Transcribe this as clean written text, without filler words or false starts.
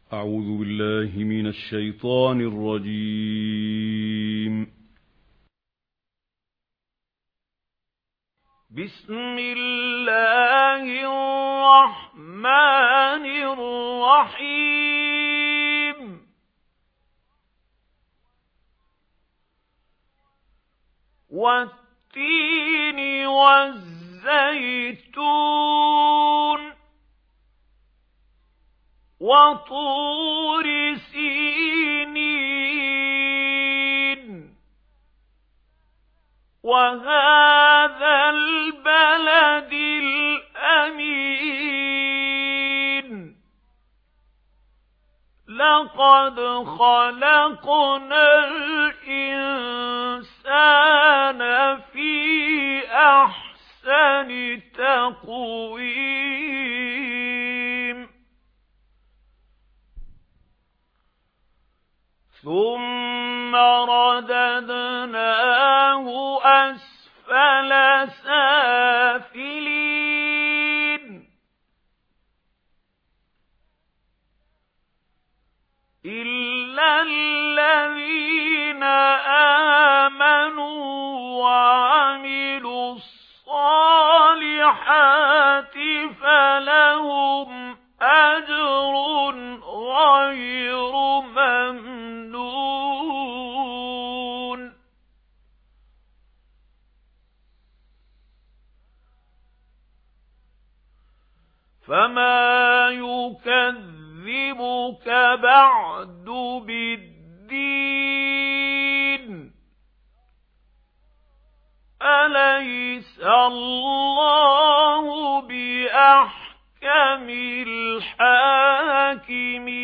أعوذ بالله من الشيطان الرجيم. بسم الله الرحمن الرحيم. والتين والزيتون وطور سينين وهذا البلد الأمين. لقد خلقنا الإنسان في أحسن تقويم ثم رددناه أسفل سافلين إلا الذين آمنوا وعملوا الصالحات فلهم أجر غير ممنون. فما يكذبك بعد بالدين؟ أليس الله بأحكم الحاكمين؟